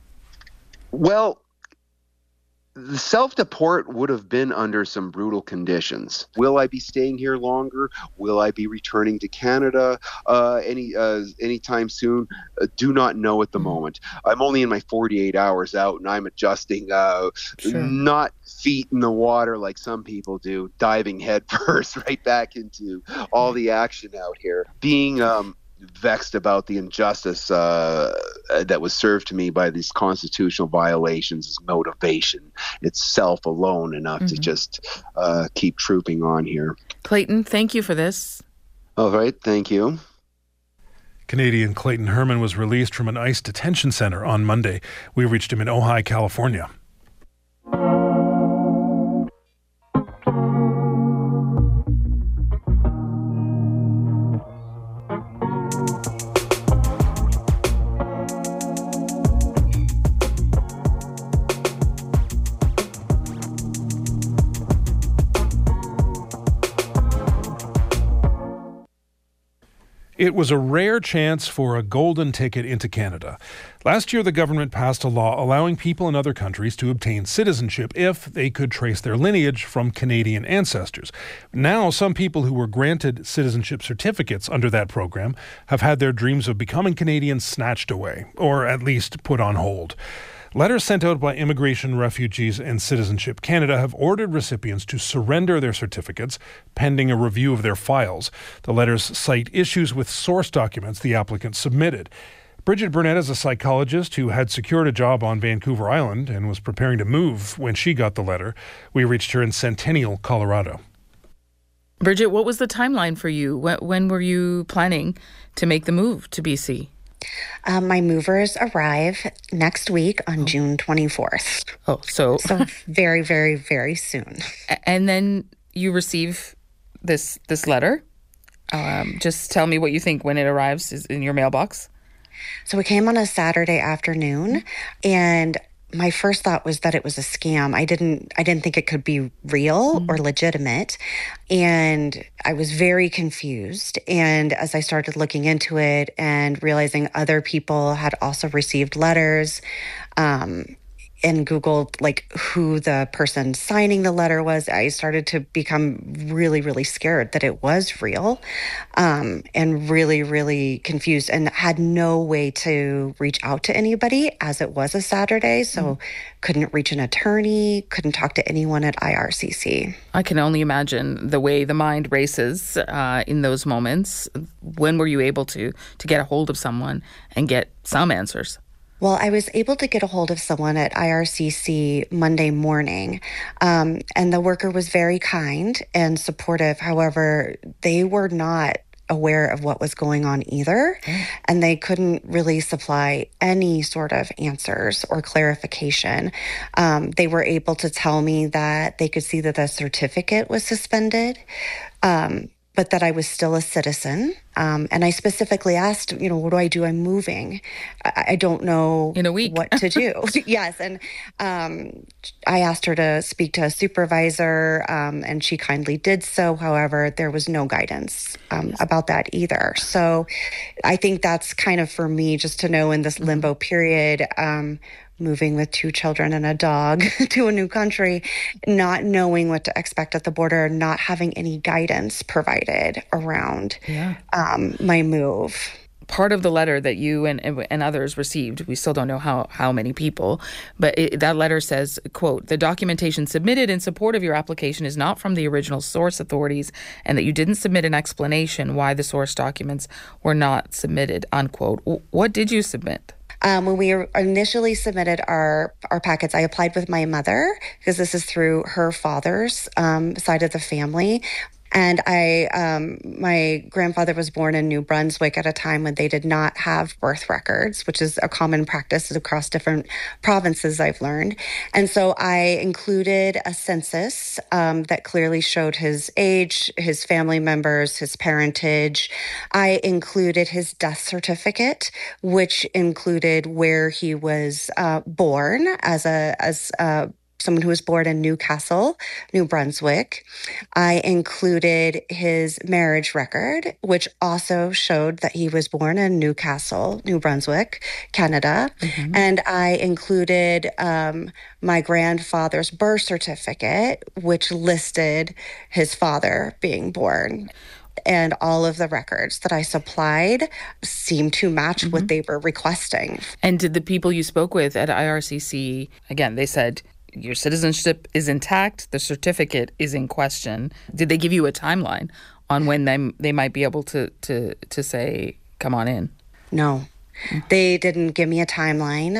Well, the self-deport would have been under some brutal conditions. Will I be staying here longer? Will I be returning to Canada anytime soon? Do not know at the moment. I'm only in my 48 hours out, and I'm adjusting, not feet in the water like some people do, diving head first right back into all the action out here. Being vexed about the injustice that was served to me by these constitutional violations is motivation itself alone enough to just keep trooping on here. Clayton, thank you for this. All right, thank you. Canadian Clayton Herman was released from an ICE detention center on Monday. We reached him in Ojai, California. It was a rare chance for a golden ticket into Canada. Last year, the government passed a law allowing people in other countries to obtain citizenship if they could trace their lineage from Canadian ancestors. Now, some people who were granted citizenship certificates under that program have had their dreams of becoming Canadians snatched away, or at least put on hold. Letters sent out by Immigration, Refugees and Citizenship Canada have ordered recipients to surrender their certificates pending a review of their files. The letters cite issues with source documents the applicant submitted. Bridget Burnett is a psychologist who had secured a job on Vancouver Island and was preparing to move when she got the letter. We reached her in Centennial, Colorado. Bridget, what was the timeline for you? When were you planning to make the move to BC? My movers arrive next week on June 24th. Oh, so very, very, very soon. And then you receive this letter. Just tell me what you think when it arrives in your mailbox. So it came on a Saturday afternoon, and my first thought was that it was a scam. I didn't think it could be real or legitimate, and I was very confused. And as I started looking into it and realizing other people had also received letters, and Googled like who the person signing the letter was, I started to become really, really scared that it was real, and really, really confused, and had no way to reach out to anybody as it was a Saturday. So couldn't reach an attorney, couldn't talk to anyone at IRCC. I can only imagine the way the mind races in those moments. When were you able to get a hold of someone and get some answers? Well, I was able to get a hold of someone at IRCC Monday morning, and the worker was very kind and supportive. However, they were not aware of what was going on either, and they couldn't really supply any sort of answers or clarification. They were able to tell me that they could see that the certificate was suspended, but that I was still a citizen. And I specifically asked, what do I do? I'm moving. I don't know in a week what to do. Yes. And I asked her to speak to a supervisor, and she kindly did so. However, there was no guidance about that either. So I think that's kind of for me, just to know in this limbo period, moving with 2 children and a dog to a new country, not knowing what to expect at the border, not having any guidance provided around my move. Part of the letter that you and others received, we still don't know how many people, but that letter says, quote, "The documentation submitted in support of your application is not from the original source authorities, and that you didn't submit an explanation why the source documents were not submitted," unquote. What did you submit? When we initially submitted our packets, I applied with my mother because this is through her father's side of the family. And my grandfather was born in New Brunswick at a time when they did not have birth records, which is a common practice across different provinces, I've learned. And so I included a census that clearly showed his age, his family members, his parentage. I included his death certificate, which included where he was born as someone who was born in Newcastle, New Brunswick. I included his marriage record, which also showed that he was born in Newcastle, New Brunswick, Canada. And I included my grandfather's birth certificate, which listed his father being born. And all of the records that I supplied seemed to match what they were requesting. And did the people you spoke with at IRCC, again, they said, your citizenship is intact, the certificate is in question. Did they give you a timeline on when they might be able to say, come on in? No. They didn't give me a timeline.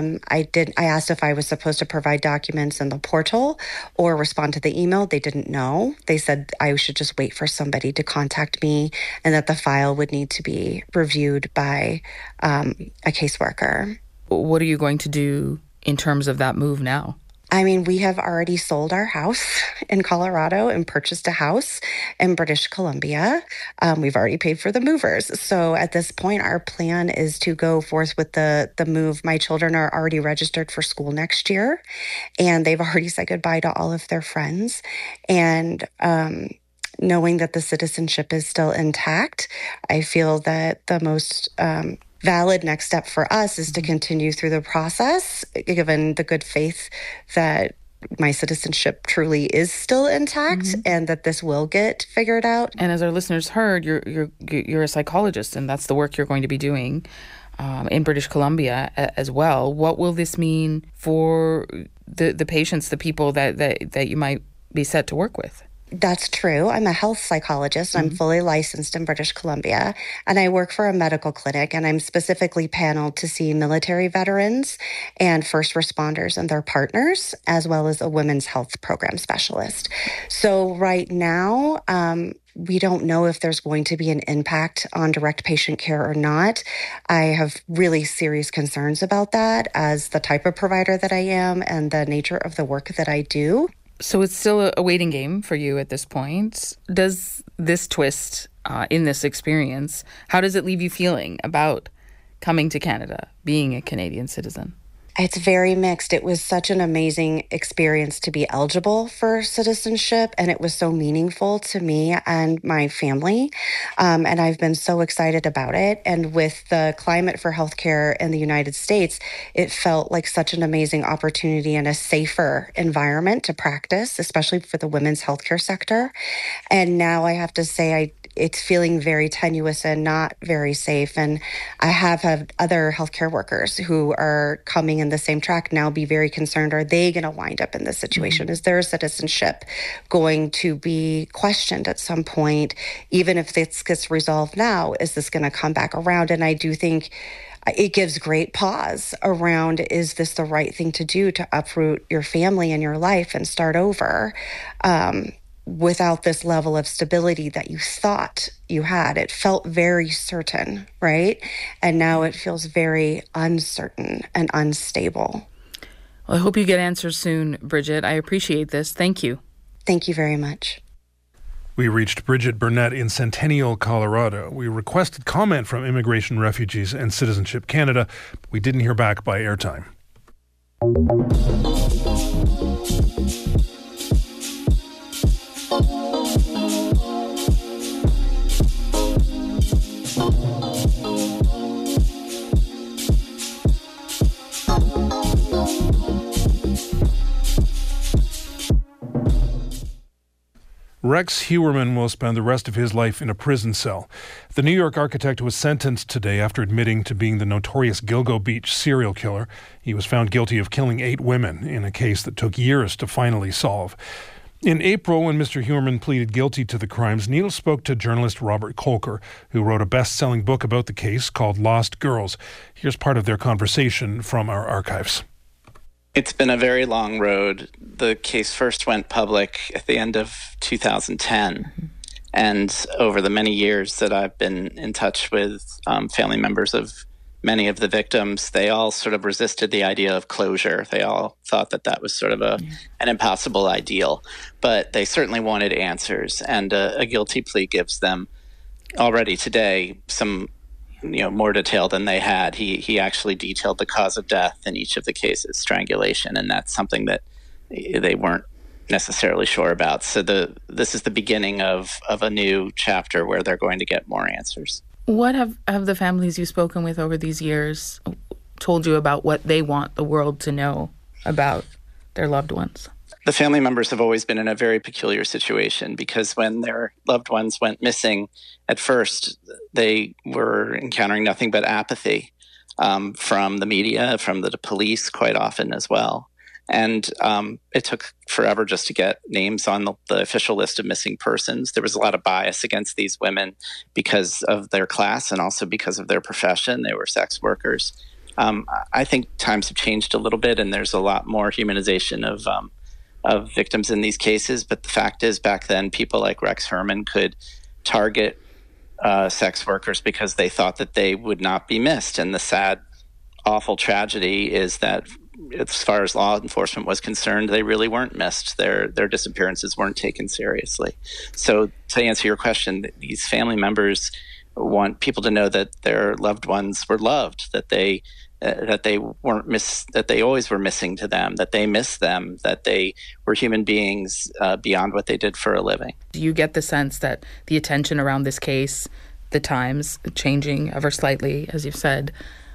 I asked if I was supposed to provide documents in the portal or respond to the email. They didn't know. They said I should just wait for somebody to contact me and that the file would need to be reviewed by a caseworker. What are you going to do in terms of that move now? I mean, we have already sold our house in Colorado and purchased a house in British Columbia. We've already paid for the movers. So at this point, our plan is to go forth with the move. My children are already registered for school next year, and they've already said goodbye to all of their friends. And knowing that the citizenship is still intact, I feel that the most valid next step for us is to continue through the process, given the good faith that my citizenship truly is still intact and that this will get figured out. And as our listeners heard, you're a psychologist, and that's the work you're going to be doing. in British Columbia as well. What will this mean for the patients, the people that you might be set to work with? That's true. I'm a health psychologist. I'm fully licensed in British Columbia, and I work for a medical clinic, and I'm specifically paneled to see military veterans and first responders and their partners, as well as a women's health program specialist. So right now, we don't know if there's going to be an impact on direct patient care or not. I have really serious concerns about that as the type of provider that I am and the nature of the work that I do. So it's still a waiting game for you at this point. Does this twist in this experience, how does it leave you feeling about coming to Canada, being a Canadian citizen? It's very mixed. It was such an amazing experience to be eligible for citizenship, and it was so meaningful to me and my family. And I've been so excited about it. And with the climate for healthcare in the United States, it felt like such an amazing opportunity and a safer environment to practice, especially for the women's healthcare sector. And now I have to say, it's feeling very tenuous and not very safe. And I have had other healthcare workers who are coming in the same track now be very concerned. Are they going to wind up in this situation? Is their citizenship going to be questioned at some point? Even if this gets resolved now, is this going to come back around? And I do think it gives great pause around, is this the right thing to do to uproot your family and your life and start over? Without this level of stability that you thought you had. It felt very certain, right? And now it feels very uncertain and unstable. Well, I hope you get answers soon, Bridget. I appreciate this. Thank you. Thank you very much. We reached Bridget Burnett in Centennial, Colorado. We requested comment from Immigration, Refugees and Citizenship Canada, but we didn't hear back by airtime. Rex Heuermann will spend the rest of his life in a prison cell. The New York architect was sentenced today after admitting to being the notorious Gilgo Beach serial killer. He was found guilty of killing 8 women in a case that took years to finally solve. In April, when Mr. Heuermann pleaded guilty to the crimes, Neil spoke to journalist Robert Kolker, who wrote a best-selling book about the case called Lost Girls. Here's part of their conversation from our archives. It's been a very long road. The case first went public at the end of 2010. And over the many years that I've been in touch with family members of many of the victims, they all sort of resisted the idea of closure. They all thought that that was sort of an impossible ideal. But they certainly wanted answers. And a guilty plea gives them already today some more detail than they had. He actually detailed the cause of death in each of the cases, strangulation, and that's something that they weren't necessarily sure about. So this is the beginning of a new chapter where they're going to get more answers. What have the families you've spoken with over these years told you about what they want the world to know about their loved ones? The family members have always been in a very peculiar situation because when their loved ones went missing, at first they were encountering nothing but apathy from the media, from the police quite often as well. And it took forever just to get names on the official list of missing persons. There was a lot of bias against these women because of their class and also because of their profession. They were sex workers. I think times have changed a little bit and there's a lot more humanization of victims in these cases. But the fact is, back then, people like Rex Heuermann could target sex workers because they thought that they would not be missed. And the sad, awful tragedy is that as far as law enforcement was concerned, they really weren't missed. Their disappearances weren't taken seriously. So to answer your question, these family members want people to know that their loved ones were loved, that they weren't that they always were missing to them, that they missed them, that they were human beings beyond what they did for a living. Do you get the sense that the attention around this case, the times changing ever slightly, as you've said,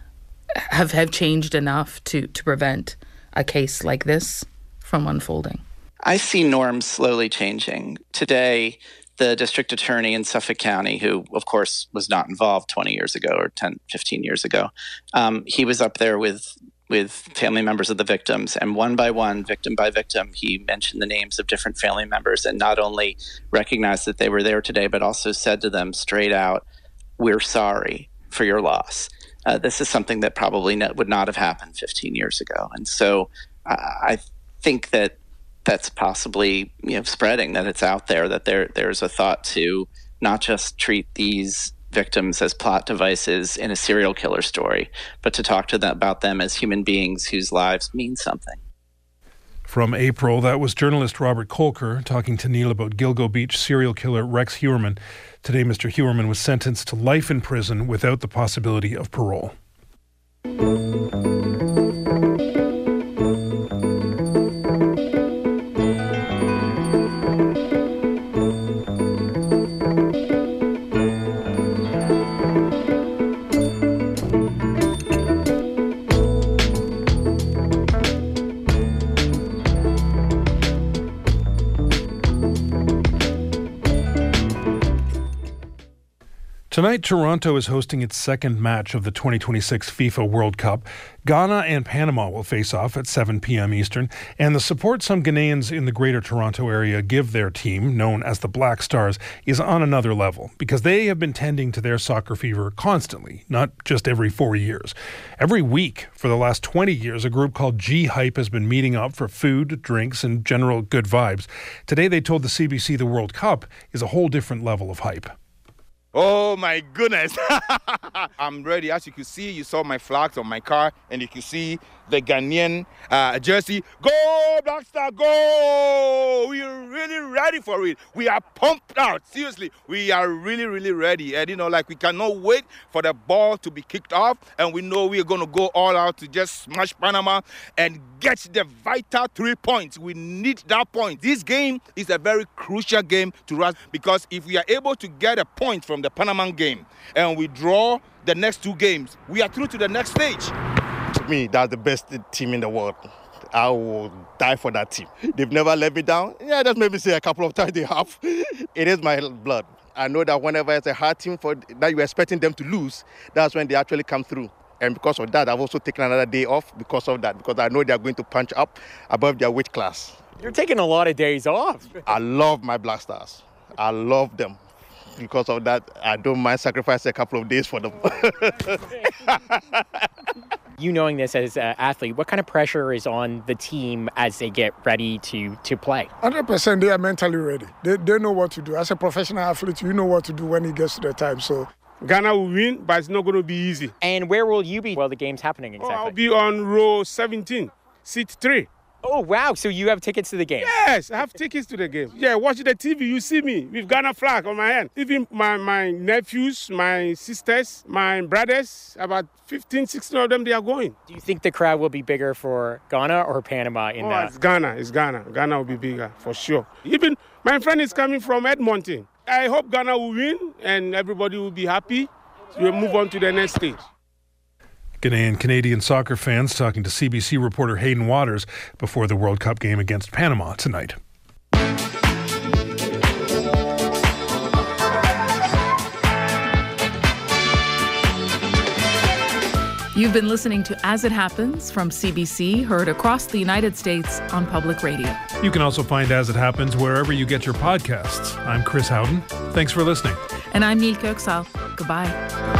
have changed enough to prevent a case like this from unfolding? I see norms slowly changing. Today, the district attorney in Suffolk County, who, of course, was not involved 20 years ago or 10, 15 years ago, he was up there with family members of the victims. And one by one, victim by victim, he mentioned the names of different family members and not only recognized that they were there today, but also said to them straight out, "We're sorry for your loss." This is something that probably would not have happened 15 years ago. And so I think that that's possibly spreading, that it's out there, that there's a thought to not just treat these victims as plot devices in a serial killer story, but to talk to them about them as human beings whose lives mean something. From April, that was journalist Robert Kolker talking to Neil about Gilgo Beach serial killer Rex Heuermann. Today, Mr. Heuermann was sentenced to life in prison without the possibility of parole. Tonight, Toronto is hosting its second match of the 2026 FIFA World Cup. Ghana and Panama will face off at 7 p.m. Eastern, and the support some Ghanaians in the Greater Toronto area give their team, known as the Black Stars, is on another level because they have been tending to their soccer fever constantly, not just every 4 years. Every week for the last 20 years, a group called G-Hype has been meeting up for food, drinks, and general good vibes. Today, they told the CBC the World Cup is a whole different level of hype. Oh my goodness. I'm ready. As you can see, you saw my flags on my car, and you can see the Ghanaian jersey. Go, Black Star, go! We are really ready for it. We are pumped out. Seriously, we are really, really ready. And we cannot wait for the ball to be kicked off. And we know we are going to go all out to just smash Panama and get the vital 3 points. We need that point. This game is a very crucial game to us because if we are able to get a point from the Panama game and we draw the next 2 games, we are through to the next stage. To me, that's the best team in the world. I will die for that team. They've never let me down. Yeah, that's maybe say a couple of times they have. It is my blood. I know that whenever it's a hard team that you're expecting them to lose, that's when they actually come through. And because of that, I've also taken another day off because of that, because I know they're going to punch up above their weight class. You're taking a lot of days off. I love my Black Stars. I love them. Because of that, I don't mind sacrificing a couple of days for them. You knowing this as an athlete, what kind of pressure is on the team as they get ready to play? 100% they are mentally ready. They know what to do. As a professional athlete, you know what to do when it gets to the time. So Ghana will win, but it's not going to be easy. And where will you be while the game's happening exactly? I'll be on row 17, seat 3. Oh, wow. So you have tickets to the game? Yes, I have tickets to the game. Yeah, watch the TV. You see me with Ghana flag on my hand. Even my nephews, my sisters, my brothers, about 15, 16 of them, they are going. Do you think the crowd will be bigger for Ghana or Panama in that? It's Ghana. It's Ghana. Ghana will be bigger, for sure. Even my friend is coming from Edmonton. I hope Ghana will win and everybody will be happy. So we'll move on to the next stage. Ghanaian Canadian soccer fans talking to CBC reporter Hayden Waters before the World Cup game against Panama tonight. You've been listening to As It Happens from CBC, heard across the United States on public radio. You can also find As It Happens wherever you get your podcasts. I'm Chris Howden. Thanks for listening. And I'm Neil Kirksall. Goodbye.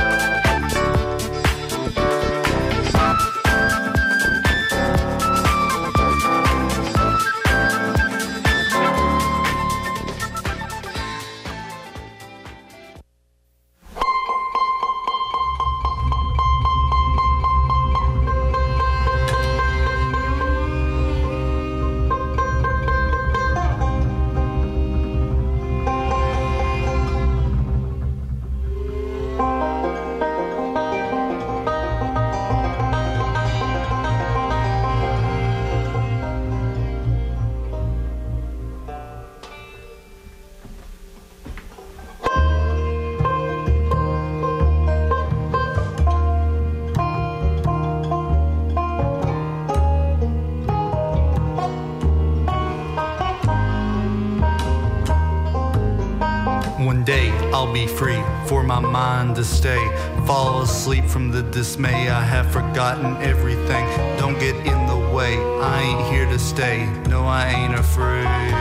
I'll be free for my mind to stay. Fall asleep from the dismay. I have forgotten everything. Don't get in the way. I ain't here to stay. No, I ain't afraid.